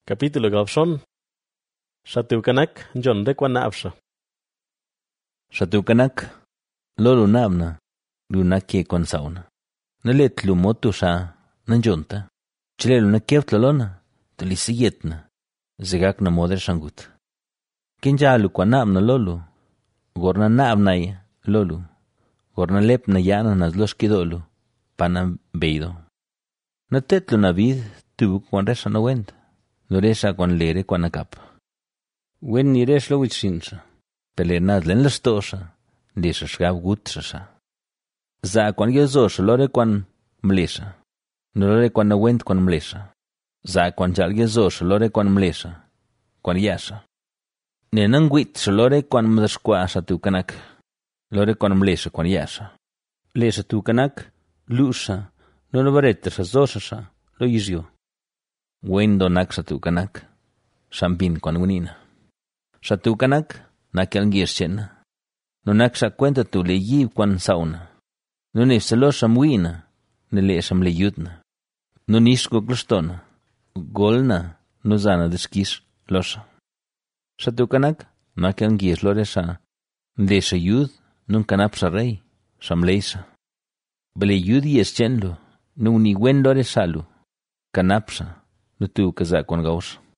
Capítulo gavshon. Shatukanak John rekwana absha. Shatukanak lolo nabna lunake kon sauna. Nalet lumotu sha nanjonta. Chilelo nakeft lalona tulisiyetna. Zigak na moder shangut. Kinjalu kwa nabna lolo. Gorna nabnaya lolo. Gorna lepna yana nazloshkidolo. Pana beido. Natetlu navid tu kwan resha na wenda. Loresha kwan lere kwan akap. Wen niresh lo wichinsa. Pelenaz len lastosha. Lesha shgab gutsasha. Za kwan gezosha lore kwan mlesha. Lore kwan na wend kwan mlesha. Za kwan jal gezosha lore kwan mlesha. Kwan yasha. Nenangwit lore kwan mdashkwa shatukanak. Lore kwan mlesha kwan yasha. Lesha tukanak lusha. No lo bareta shazosha lo yizyo. Wendo nak shatukanak. Shambin kwan unina. Shatukanak nakel ngirchena. No nak sha cuenta tu le yib kwan sauna. No nefselo shamwina. Ne le shamle yudna. No nishko glustona. Golna no zana deskish losha. Shatukanak nakel ngirch loresha. Lesha yud nun kanapsha rey. Shamleisha. Bele yud yeschenlo. No ni wen loresalu. Kanapsha. No tu kaza kwan gausha.